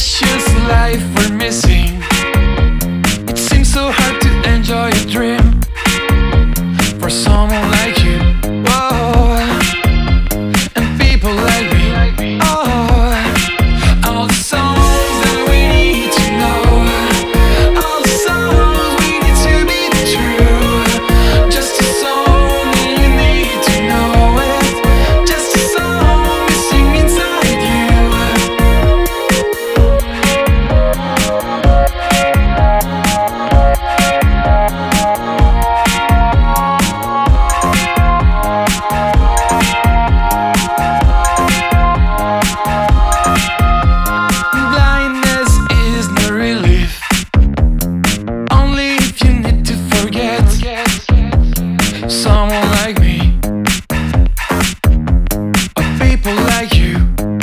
Precious life we're missing. It seems so hard to enjoy a dream for someone like you. Oh, and people like me. Oh, all the songs that we need to know, all the songs we need to be true. Just a song and you need to know it. Just a song missing inside you. Blindness is no relief, only if you need to forget someone like me, or people like you.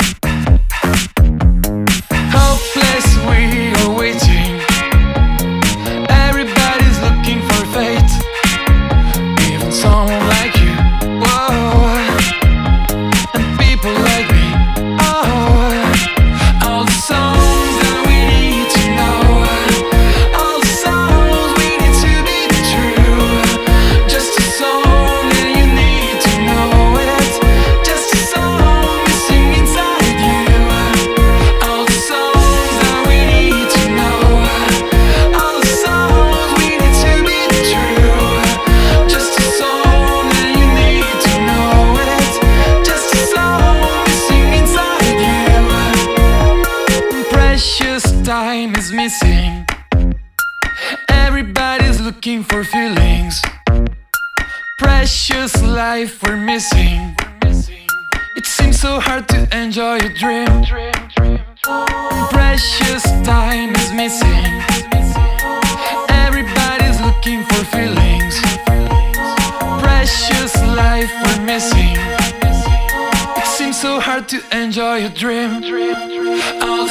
Hopeless, we are waiting. Everybody's looking for fate, even someone like you. Whoa, and people like me. Oh, all the songs that we need to know, all the songs we need to be true. Just a song and you need to know it. Just a song missing inside you. All the songs that we need to know, all the songs we need to be true. Just a song and you need to know it. Just a song missing inside you. Precious time is missing. Everybody's looking for feelings. Precious life we're missing. It seems so hard to enjoy a dream. Precious time is missing. Everybody's looking for feelings. Precious life we're missing. It seems so hard to enjoy a dream.